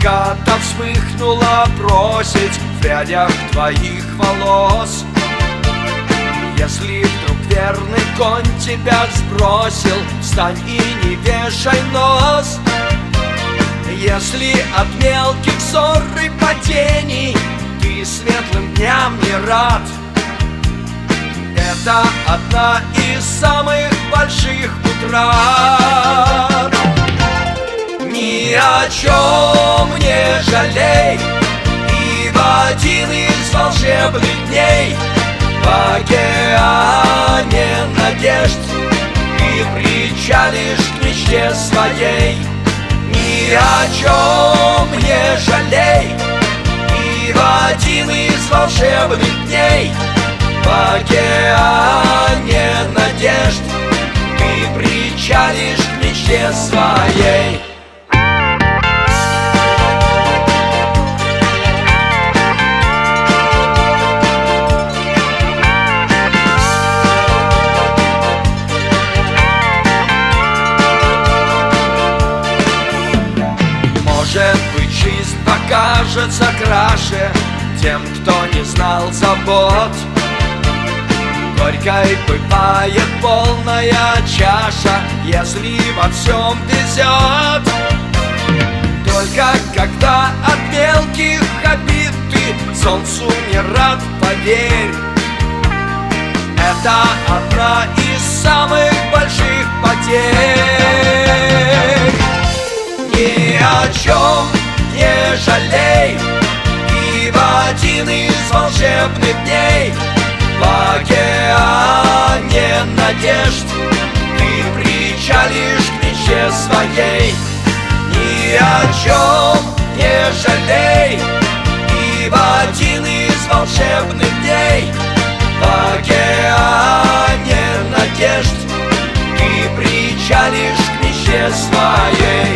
заката вспыхнула просить в прядях твоих волос. Если вдруг верный конь тебя сбросил, встань и не вешай нос. Если от мелких ссор и падений ты светлым дням не рад, это одна из самых больших утрат. Ни о чем не жалей, и в один из волшебных дней в океане надежд ты причалишь к мечте своей. Ни о чем не жалей, и в один из волшебных дней в океане надежд ты причалишь к мечте своей. Может быть, жизнь покажется краше тем, кто не знал забот. Горькой бывает полная чаша, если во всем везет. Только когда от мелких обид ты солнцу не рад, поверь, это одна из самых больших потерь. Ни о чем не жалей, и в один из волшебных дней в океане надежд ты причалишь к мечте своей. Ни о чем не жалей, и в один из волшебных дней в океане надежд ты причалишь к мечте своей.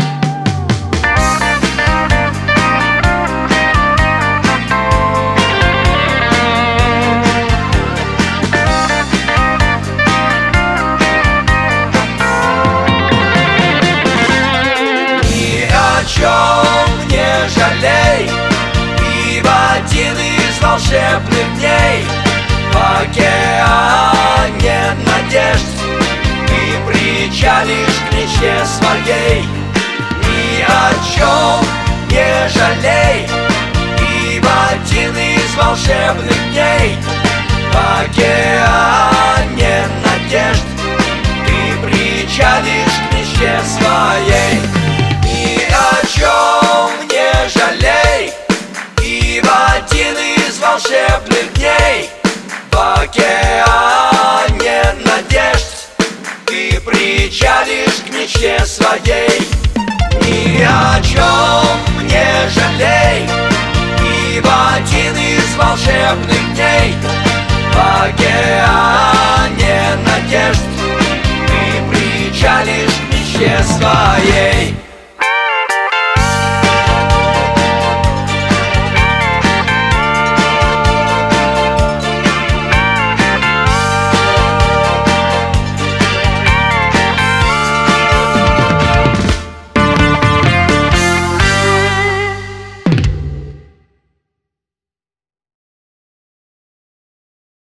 Не жалей, и в один из волшебных дней в океане надежд ты причалишь к мечте своей. Ни о чем не жалей, и в один из волшебных дней в океане надежд ты причалишь к мечте своей. Ни о чем не жалей, и в один из волшебных дней в океане надежд ты причалишь к мечте своей. Ни о чем не жалей, и в один из волшебных дней в океане надежд ты причалишь к мечте своей.